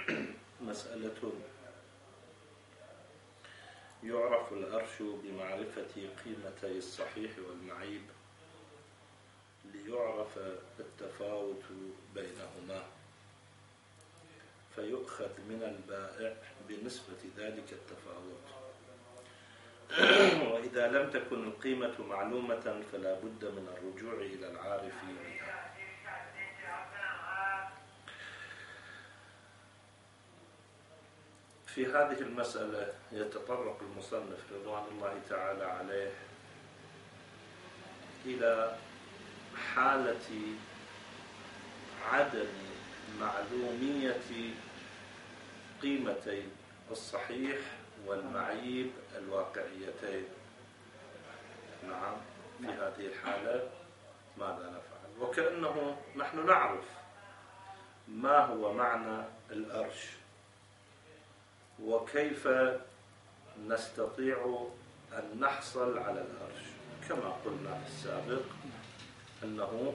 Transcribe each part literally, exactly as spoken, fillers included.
مسألة: يعرف الأرش بمعرفة قيمتي الصحيح والمعيب ليعرف التفاوت بينهما، فيؤخذ من البائع بنسبة ذلك التفاوت، وإذا لم تكن القيمة معلومة فلا بد من الرجوع إلى العارف بها. في هذه المسألة يتطرق المصنف رضوان الله تعالى عليه إلى حالة عدم معلومية قيمتي الصحيح والمعيب الواقعيتين. نعم، في هذه الحالة ماذا نفعل؟ وكأنه نحن نعرف ما هو معنى الأرش وكيف نستطيع أن نحصل على الأرش. كما قلنا في السابق أنه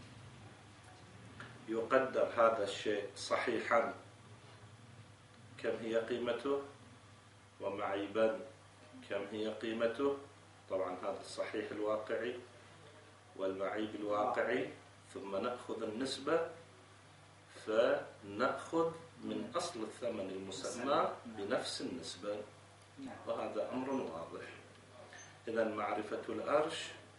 يقدر هذا الشيء صحيحا كم هي قيمته، ومعيبا كم هي قيمته. طبعا هذا الصحيح الواقعي والمعيب الواقعي، ثم نأخذ النسبة فنأخذ من أصل الثمن المسمى بنفس النسبة، وهذا أمر واضح. إذن معرفة الأرش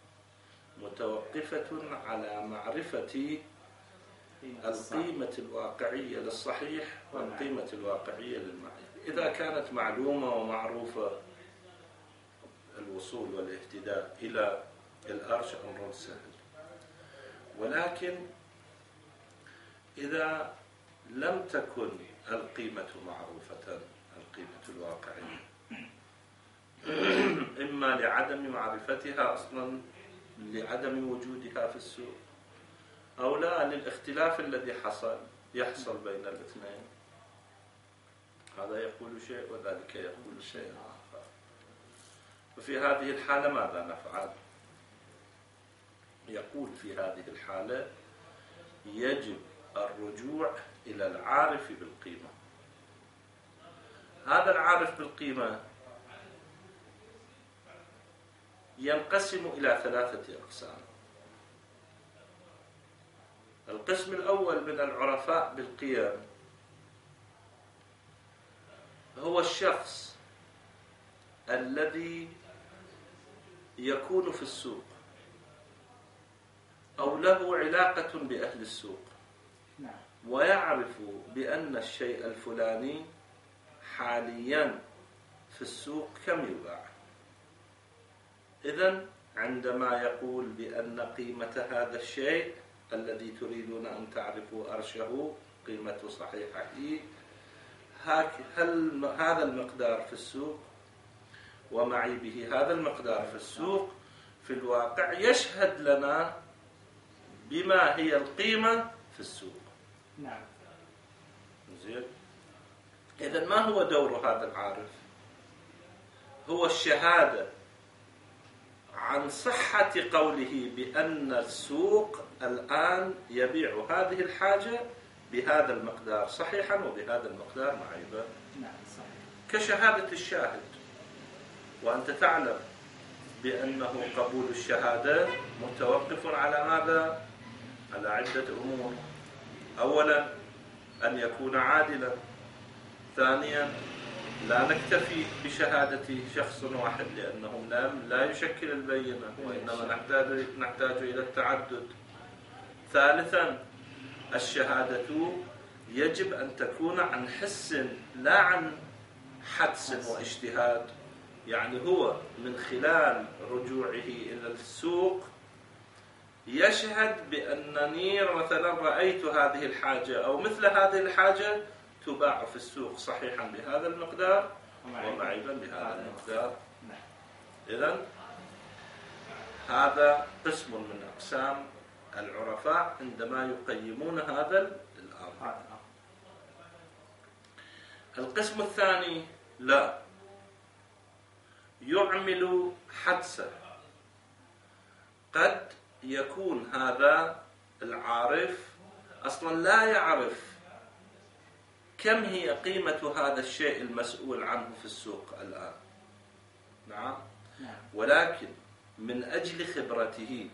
متوقفة على معرفة القيمة الواقعية للصحيح والقيمة الواقعية للمعيب. إذا كانت معلومة ومعروفة الوصول والاهتداء إلى الأرش أمر سهل، ولكن إذا لم تكن القيمة معروفة، القيمة الواقعية، إما لعدم معرفتها أصلا، لعدم وجودها في السوق، أو لا للاختلاف الذي حصل يحصل بين الاثنين، هذا يقول شيء وذلك يقول شيء آخر. وفي هذه الحالة ماذا نفعل؟ يقول في هذه الحالة يجب الرجوع إلى العارف بالقيمة. هذا العارف بالقيمة ينقسم إلى ثلاثة أقسام. القسم الأول من العرفاء بالقيم هو الشخص الذي يكون في السوق أو له علاقة بأهل السوق ويعرف بأن الشيء الفلاني حاليا في السوق كم يباع. إذن عندما يقول بأن قيمة هذا الشيء الذي تريدون أن تعرفوا أرشه قيمة صحيحه، هل هذا المقدار في السوق ومعي به هذا المقدار في السوق، في الواقع يشهد لنا بما هي القيمة في السوق. نعم. زين. إذن ما هو دور هذا العارف؟ هو الشهادة عن صحة قوله بأن السوق الآن يبيع هذه الحاجة بهذا المقدار صحيحا وبهذا المقدار معيبا. نعم صحيح. كشهادة الشاهد، وأنت تعلم بأنه قبول الشهادة متوقف على ماذا؟ على عدة أمور. أولا أن يكون عادلا، ثانيا لا نكتفي بشهادة شخص واحد لأنه لا يشكل البينة، وإنما نحتاج نحتاج إلى التعدد. ثالثا الشهادة يجب أن تكون عن حس لا عن حدس واجتهاد، يعني هو من خلال رجوعه إلى السوق يشهد بأنني مثلا رأيت هذه الحاجة أو مثل هذه الحاجة تباع في السوق صحيحا بهذا المقدار ومعيبا بهذا المقدار. إذن هذا قسم من أقسام العرفاء عندما يقيمون هذا الأمر. القسم الثاني لا يعمل حدسه. قد يكون هذا العارف أصلا لا يعرف كم هي قيمة هذا الشيء المسؤول عنه في السوق الآن. نعم. ولكن من أجل خبرته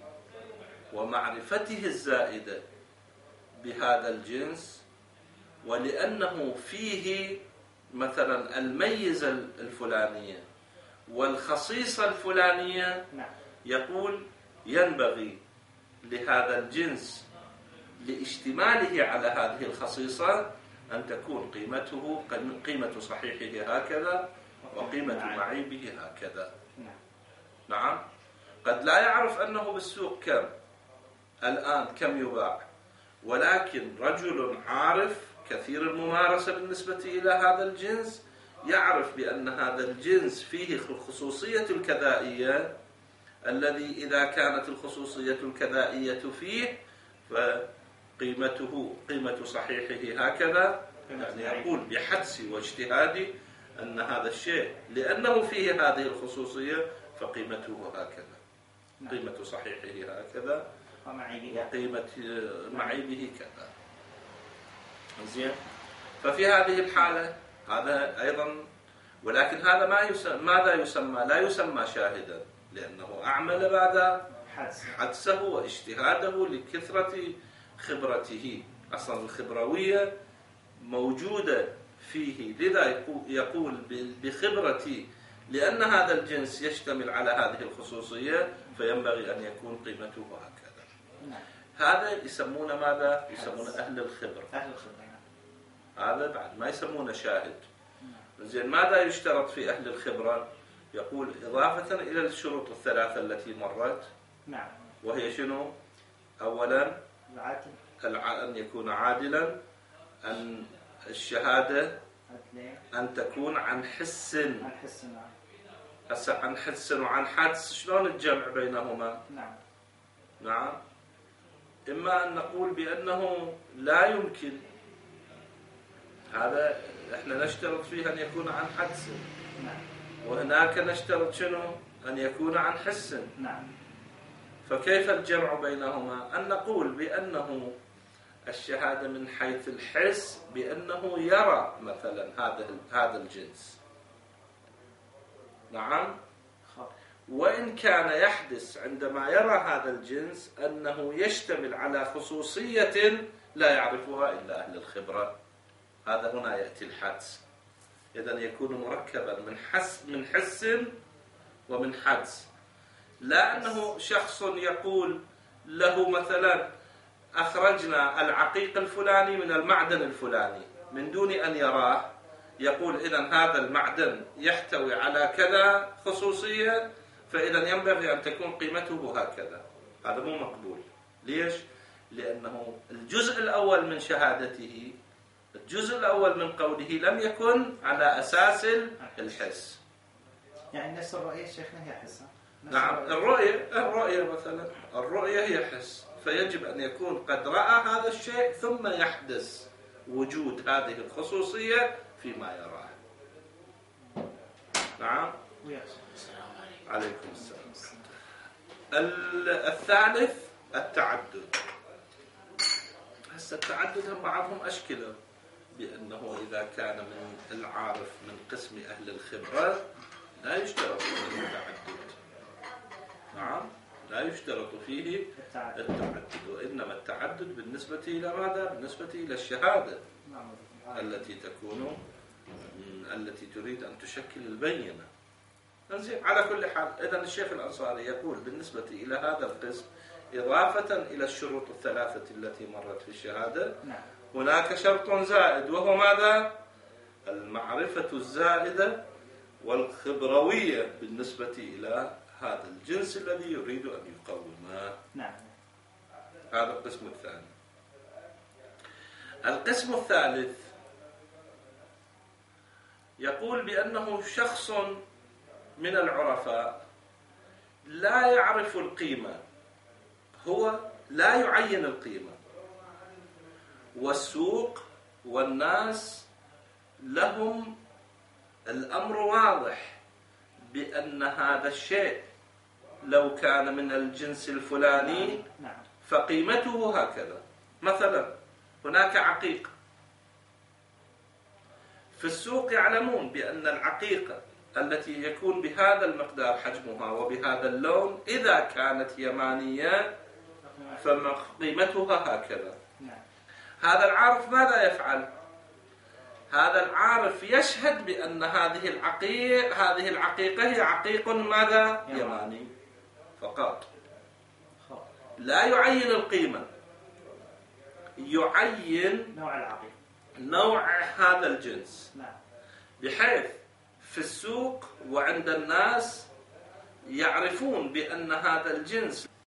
ومعرفته الزائدة بهذا الجنس، ولأنه فيه مثلا الميزة الفلانية والخصيصة الفلانية، يقول ينبغي لهذا الجنس لاشتماله على هذه الخصيصة أن تكون قيمته قيمة صحيحه هكذا وقيمة معيبه هكذا. نعم. قد لا يعرف أنه بالسوق كم الآن كم يباع، ولكن رجل عارف كثير الممارسة بالنسبة إلى هذا الجنس يعرف بأن هذا الجنس فيه الخصوصية الكذائية، الذي إذا كانت الخصوصية الكذائية فيه فقيمته قيمة صحيحه هكذا. يعني يقول بحدسي واجتهادي أن هذا الشيء لأنه فيه هذه الخصوصية فقيمته هكذا، قيمة صحيحه هكذا وقيمة معيبه كذا. زين. ففي هذه الحالة هذا أيضا، ولكن هذا ما يسمى، ماذا يسمى؟ لا يسمى شاهدا، لأنه أعمل بعد حدسه واجتهاده لكثرة خبرته. أصلا الخبروية موجودة فيه، لذا يقول بخبرتي لأن هذا الجنس يشتمل على هذه الخصوصية فينبغي أن يكون قيمته هكذا. هذا يسمونه ماذا؟ يسمونه أهل الخبرة. أهل الخبرة. هذا بعد ما يسمونه شاهد. زين. ماذا يشترط في أهل الخبرة؟ يقول إضافة إلى الشروط الثلاثة التي مرت. نعم. وهي شنو؟ أولا أن يكون عادلا، أن الشهادة أن تكون عن حس. عن حس. هسه عن حس وعن حدس شلون الجمع بينهما؟ نعم. نعم. إما أن نقول بأنه لا يمكن، هذا احنا نشترط فيه أن يكون عن حدس. نعم. وهناك نشترط شنو؟ أن يكون عن حس. نعم. فكيف الجمع بينهما؟ أن نقول بأنه الشهادة من حيث الحس بأنه يرى مثلا هذا هذا الجنس. نعم. وإن كان يحدث عندما يرى هذا الجنس أنه يشتمل على خصوصية لا يعرفها إلا أهل الخبرة، هذا هنا يأتي الحدس. إذن يكون مركبا من حس من حس ومن حدس. لا أنه شخص يقول له مثلا أخرجنا العقيق الفلاني من المعدن الفلاني من دون أن يراه، يقول إذن هذا المعدن يحتوي على كذا خصوصية فإذا ينبغي أن تكون قيمته هكذا. هذا مو مقبول. ليش؟ لأنه الجزء الأول من شهادته، الجزء الأول من قوله لم يكن على أساس الحس. يعني نفس الرؤية شيخنا هي حس. نعم. الرؤية الرؤية مثلا الرؤية هي حس، فيجب أن يكون قد رأى هذا الشيء ثم يحدث وجود هذه الخصوصية فيما يراه. نعم. عليكم السلام. الثالث التعدد. هسه التعدد هم بعضهم أشكله بأنه إذا كان من العارف من قسم أهل الخبرة لا يشترط فيه التعدد. نعم. لا يشترط فيه التعدد، وإنما التعدد بالنسبة إلى ماذا؟ بالنسبة إلى الشهادة التي تكون التي تريد أن تشكل البينة. ننزل على كل حال. إذن الشيخ الأنصاري يقول بالنسبة إلى هذا القسم إضافة إلى الشروط الثلاثة التي مرت في الشهادة هناك شرط زائد، وهو ماذا؟ المعرفة الزائدة والخبروية بالنسبة إلى هذا الجنس الذي يريد أن يقومه. نعم. هذا القسم الثاني. القسم الثالث يقول بأنه شخص من العرفاء لا يعرف القيمة، هو لا يعين القيمة، والسوق والناس لهم الأمر واضح بأن هذا الشيء لو كان من الجنس الفلاني فقيمته هكذا. مثلا هناك عقيق في السوق يعلمون بأن العقيقة التي يكون بهذا المقدار حجمها وبهذا اللون إذا كانت يمانية فقيمتها هكذا. هذا العارف ماذا يفعل؟ هذا العارف يشهد بأن هذه العقيقة هذه العقيقة هي عقيق ماذا؟ يماني فقط. لا يعين القيمة، يعين نوع العقيق، نوع هذا الجنس، بحيث في السوق وعند الناس يعرفون بأن هذا الجنس